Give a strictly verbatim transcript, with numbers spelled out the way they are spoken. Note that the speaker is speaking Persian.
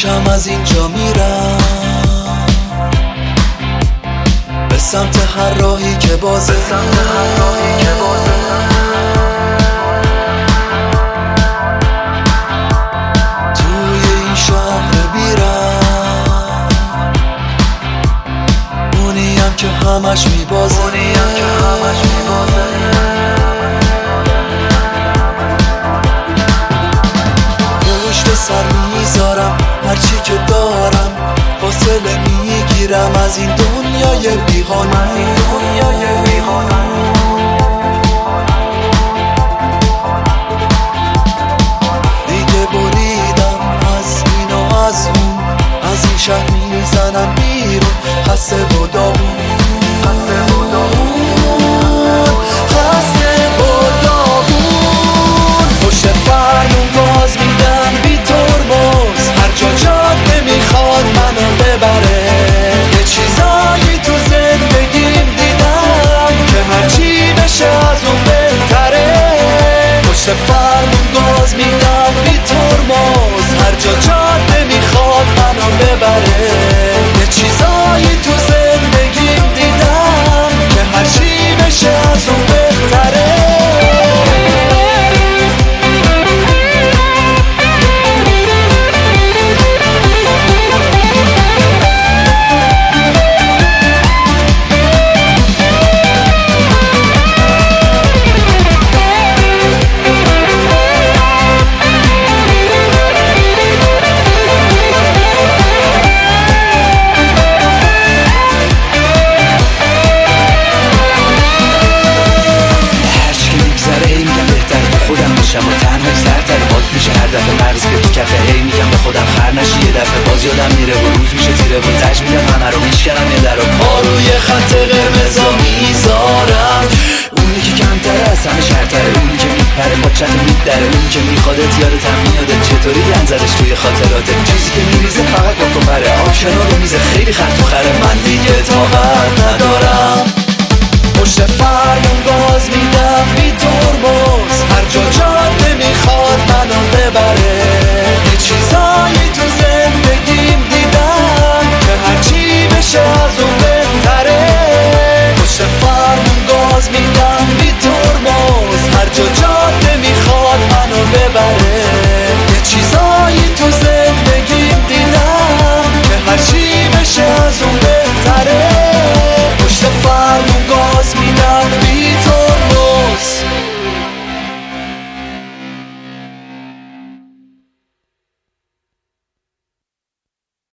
میشم از اینجا میرم به سمت هر راهی که بازه توی این شهر بیرم اونیم که همش میبازه پشت سر میذارم هرچی که دارم، فاصله میگیرم از این دنیای بیقانون. دیگه بریدم از این و از اون، از این شهر میزنم بیرون، خسته و داغون خسته و داغون. پشت فرمون گاز میدم بی ترمز، هر جا جاده میخواد منو ببره. یه چیزایی تو زندگیم دیدم که هرچی بشه از اون بهتره. پشت فرمون گاز میدم بی ترمز، هر جا جاده میخواد منو ببره. یه چیزایی تو زندگیم دیدم که هرچی بشه از اون بهتره. و تنها سرتر باد میشه هر دفعه مغز به تو کفه. هی میگم به خودم خر نشی یه دفعه باز یادم میره و روز میشه تیره و تج میدم همه رو میشکنم یه در و پا روی خط قرمزا میذارم. اونی که کمتره از همه شرطره، اونی که میپره با چت میدره، اونی که میخوادت یادتم میادت چطوری گنزدش توی خاطراتت. چیزی که میریزه فقط با کپره، آب کنار رو میزه خیلی خط و خره. من دیگه طاقت ندارم. پشت فرمون گاز میدم بی ترمز، هر جا جا